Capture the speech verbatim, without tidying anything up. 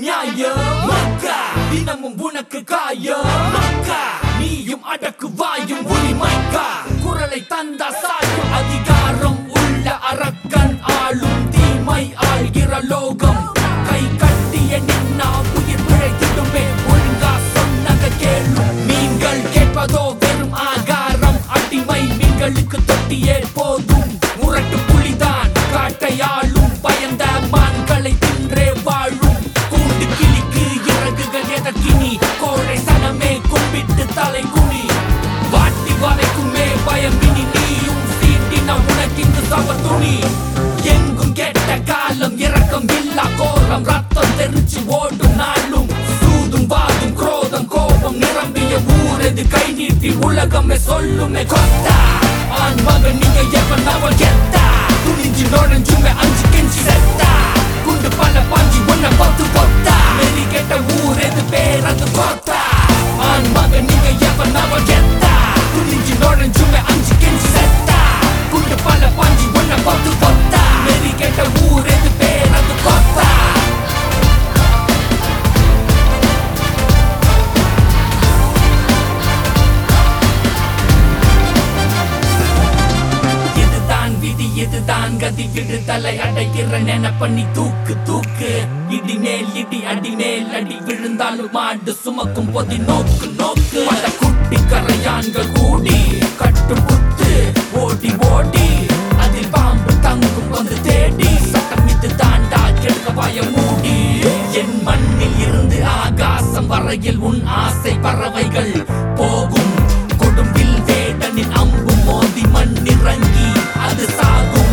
நியாயம் மக்கா தினமும் உனக்கு காயம் மக்கா நீயும் அடக்கு வாயும் உரிமைக்கா குரலை தந்தா சாயும் அதிகாரம் உள்ள அரக்கன் ஆளும் தீமை ஆள்கிற லோகம் கை கட்டிய நின்னா உயிர் பிழைத்திடுமே ஒழுங்கா சொன்னத கேளும் நீங்கள் கேட்பதோ வெறும் ஆகாரம் அடிமை மீன்களுக்கு தொட்டியே போதும் முரட்டு புலிதான் காட்டையாளும் பயந்த மான்களை தின்றே வாழும் கூண்டு கிளிக்கு இறகுகள் எதற்கினி கோழை சனமே கும்பிட்டு தலை குனி வாட்டி வரைக்குமே பயமினி நீயும் சீட்டின உனக்கிங்கு சவ துணி எங்கும் கெட்ட காலம் இரக்கம் இல்லா கோரம் ரத்தம் தெரிச்சு ஓடும் நாளும் சூதும் வாதும் குரோதம் கோபம் நிரம்பிய ஊரது கை நீட்டி உலகமே சொல்லுமே கொத்தா ஆண் மகன் நீங்க எவன் அவள் கெத்தா துணிஞ்சு நுழைஞ்சுமே அஞ்சு கெஞ்சி செத்தா குண்டு பல பாஞ்சி உன்னை பத்து பொத்தா மெரி கெட்ட ஊரது பேர் அது கொத்தா ஆண் மகன் நீங்க எவன் அவள் கெத்தா துணிஞ்சு நுழைஞ்சுமே அஞ்சு கெஞ்சி செத்தா குண்டு பல பாஞ்சி உன்னை பத்து பொத்தா மெரி கெட்ட ஊரது பேர் அது கொத்தா இதுதான் கதி விடுதலை அடைகிற நெனப்பண்ணி தூக்கு தூக்கு இடி மேல் இடி அடி மேல் அடி விழுந்தாலும் மாடு சுமக்கும் பொதி நோக்கு நோக்கு பல குட்டி கரையான்கள் கூடி கட்டு புத்து ஓடி ஓடி அதில் பாம்பு தங்கும் வந்து தேடி சட்டம் இது தாண்டா கெடுக்க வாய மூடி என் மண்ணில் இருந்து ஆகாசம் வரையில் உன் ஆசை பறவைகள் போகும் கொடும்பில் வேடனின் அம்பு மோதி மண்ணிறங்கி அது சாகும்